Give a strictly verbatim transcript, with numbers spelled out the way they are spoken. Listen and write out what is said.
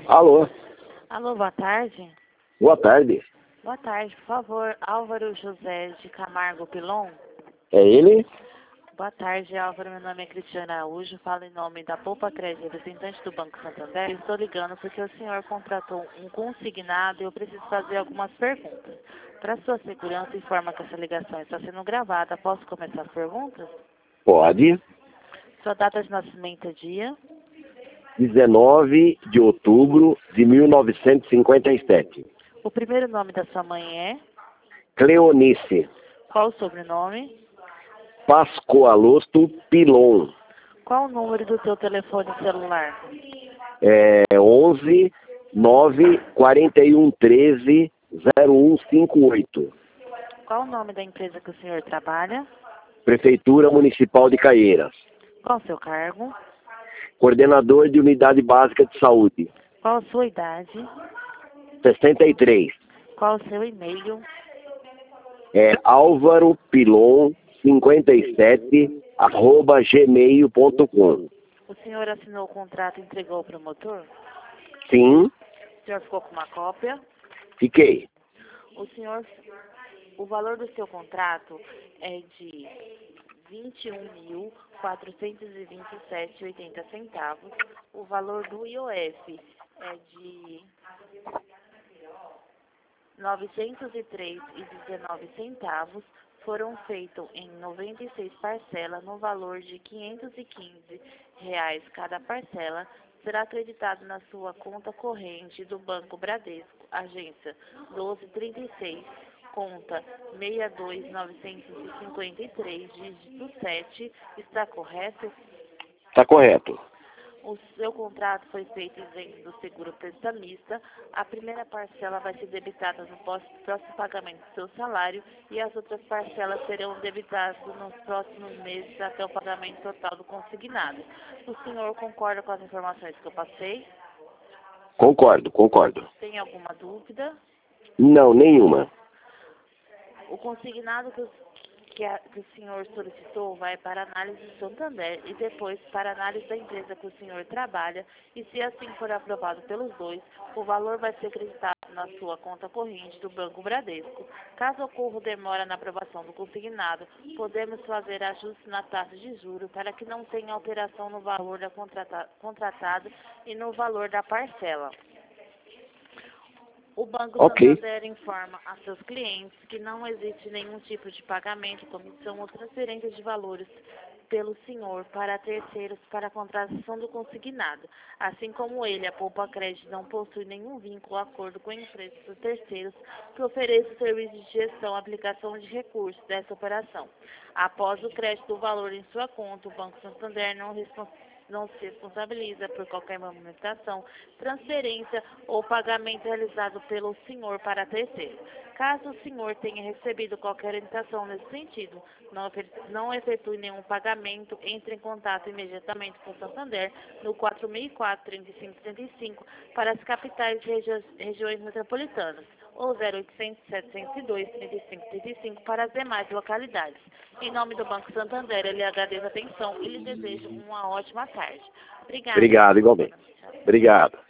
Alô, Alô, boa tarde. boa tarde. Boa tarde, por favor, Álvaro José de Camargo Pilon. É ele? Boa tarde, Álvaro. Meu nome é Cristiana Araújo. Falo em nome da Poupa Crédito, representante do Banco Santander. Estou ligando porque o senhor contratou um consignado e eu preciso fazer algumas perguntas. Para sua segurança, informa que essa ligação está sendo gravada. Posso começar as perguntas? Pode. Sua data de nascimento é dia? dezenove de outubro de mil novecentos e cinquenta e sete. O primeiro nome da sua mãe é? Cleonice Qual o sobrenome? Pascoaloto Pilon. Qual o número do seu telefone celular? É onze nove quarenta e um treze zero um cinco oito. Qual o nome da empresa que o senhor trabalha? Prefeitura Municipal de Caieiras. Qual o seu cargo? Coordenador de Unidade Básica de Saúde. Qual a sua idade? sessenta e três. Qual o seu e-mail? É Álvaro Pilon cinquenta e sete arroba gmail ponto com. O senhor assinou o contrato e entregou ao promotor? Sim, O senhor ficou com uma cópia? fiquei. O senhor, o valor do seu contrato é de vinte e um mil quatrocentos e vinte e sete reais e oitenta centavos. O valor do I O F é de novecentos e três reais e dezenove centavos. Foram feitos em noventa e seis parcelas no valor de quinhentos e quinze reais cada parcela. Será acreditado na sua conta corrente do Banco Bradesco, agência doze trinta e seis, conta seis dois nove cinco três, dígito sete. Está correto? Está correto. O seu contrato foi feito isento do seguro prestamista. A primeira parcela vai ser debitada no próximo pagamento do seu salário e as outras parcelas serão debitadas nos próximos meses até o pagamento total do consignado. O senhor concorda com as informações que eu passei? Concordo, concordo. Tem alguma dúvida? Não, nenhuma. O consignado que, os, que, a, que o senhor solicitou vai para análise do Santander e depois para análise da empresa que o senhor trabalha, e se assim for aprovado pelos dois, o valor vai ser acreditado na sua conta corrente do Banco Bradesco. Caso ocorra demora na aprovação do consignado, podemos fazer ajuste na taxa de juros para que não tenha alteração no valor da contrata, contratado e no valor da parcela. O Banco Ok. Santander informa a seus clientes que não existe nenhum tipo de pagamento, comissão ou transferência de valores pelo senhor para terceiros para a contratação do consignado. Assim como ele, a Poupa Crédito não possui nenhum vínculo ou acordo com empresas ou terceiros que ofereçam serviço de gestão e aplicação de recursos dessa operação. Após o crédito do valor em sua conta, o Banco Santander não responsável não se responsabiliza por qualquer movimentação, transferência ou pagamento realizado pelo senhor para terceiro. Caso o senhor tenha recebido qualquer orientação nesse sentido, não, não efetue nenhum pagamento, entre em contato imediatamente com o Santander no quatro seis quatro, três cinco três cinco para as capitais e regi regiões metropolitanas, ou zero oitocentos, setecentos e dois, trinta e cinco trinta e cinco para as demais localidades. Em nome do Banco Santander, eu lhe agradeço a atenção e lhe desejo uma ótima tarde. Obrigada. Obrigado, igualmente. Obrigado.